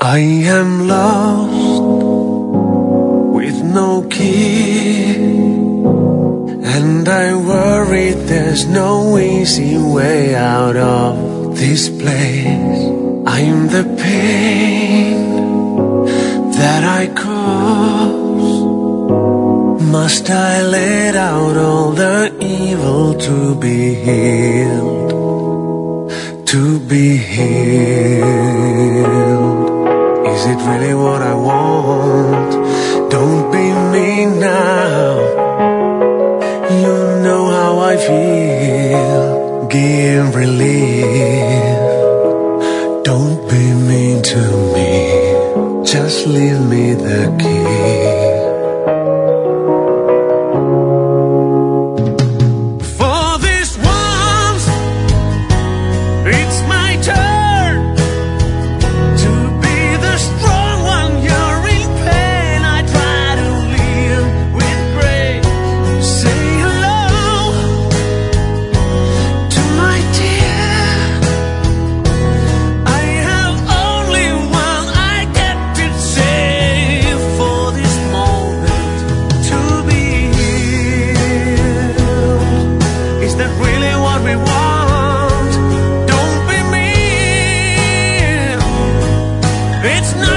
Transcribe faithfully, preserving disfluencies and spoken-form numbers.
I am lost with no key, and I worry there's no easy way out of this place. I'm the pain that I cause. Must I let out all the evil to be healed? To be healed. Is it really what I want? Don't be me now. You know how I feel. Give relief. Don't be mean to me. Just leave me the key. It's not